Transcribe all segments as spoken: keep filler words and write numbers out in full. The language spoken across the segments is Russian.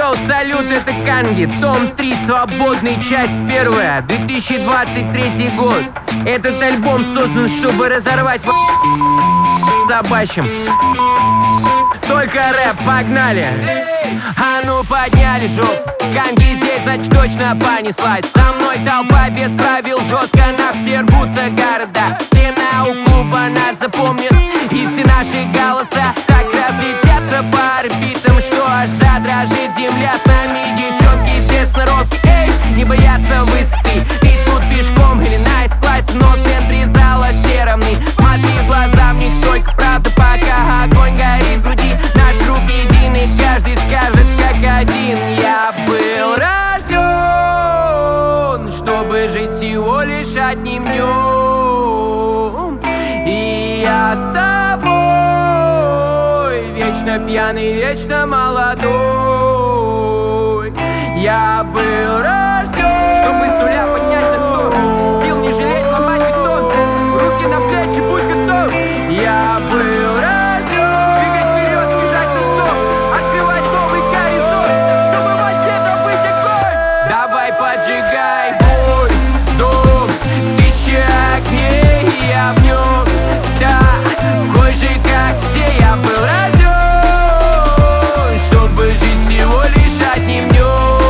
Йоу, салют, это Канги, том три, свободный, часть первая, две тысячи двадцать третий год. Этот альбом создан, чтобы разорвать собачьим. Только рэп, погнали! А ну подняли жоп. Канги здесь, значит точно понеслась. Со мной толпа без правил, жестко на все рвутся города. Стена у клуба нас запомнит, и все наши голоса так разлетятся по орбитам, что аж задрожит земля. С нами девчонки без сноровки, эй, не боятся высоты. Ты тут пешком или на эс-классе, но в центре зала все равны. Смотри в глаза, в них только правда, пока огонь горит в груди. Наш круг единый, каждый скажет как один. Я был рожден, чтобы жить всего лишь одним днем. И я с тобой, вечно пьяный, вечно молодой. Я был рожден, чтобы с нуля поднять на сто, сил не жалеть, ломать бетон, руки на плечи, будь готов. Я был рожден, двигать вперед, бежать на стоп, открывать новый горизонт, чтобы в ответа быть огонь. давай поджигай бой, дом, тысяча огней, и я в нем такой же, как все. Я был рожден, чтобы жить всего лишь одним днем.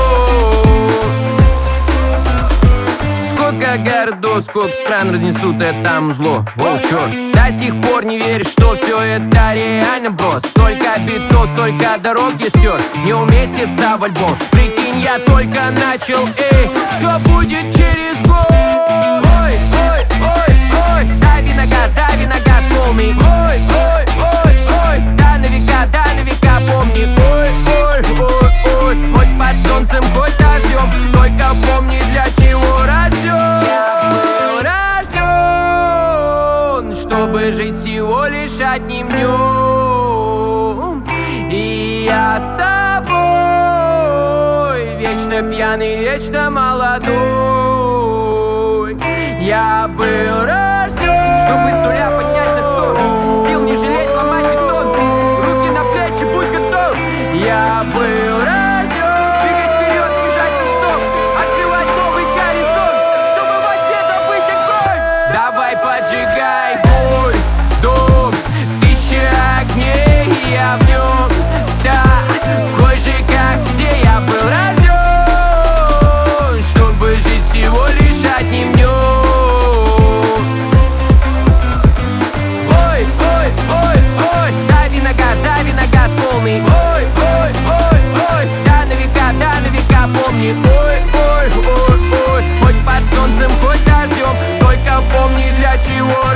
Сколько городов, сколько стран разнесут это там зло. О, черт, до сих пор не веришь, что все это реально, бро. Столько битов, столько дорог я стер, не уместится в альбом. Прикинь, я только начал, эй, что будет через год? Ой, ой, ой, ой, дави на газ, дави на газ полный. Ой, ой, ой, ой, да на века, да на века помни. Ой, ой, ой, ой, хоть под солнцем, хоть дождем, только помни, для чего рожден. Я был рожден, чтобы жить всего лишь одним днем. И я с тобой, вечно пьяный, вечно молодой. Я был рожден, чтобы с нуля поднять на сто, сил не жалеть, ломать бетон, руки на плечи, будь готов. я был рожден, двигать вперед, бежать на стоп, открывать новый горизонт, чтобы в ответа быть огонь. давай поджигай бой, дом, тысяча огней, и я в нем такой же, как все. Я был рожден, чтобы жить всего лишь одним днем. Ой, ой, ой, ой, дави на газ, дави на газ полный. Ой, ой, ой, ой, да на века, да на века помни. Ой, ой, ой, ой, хоть под солнцем, хоть дождем, только помни, для чего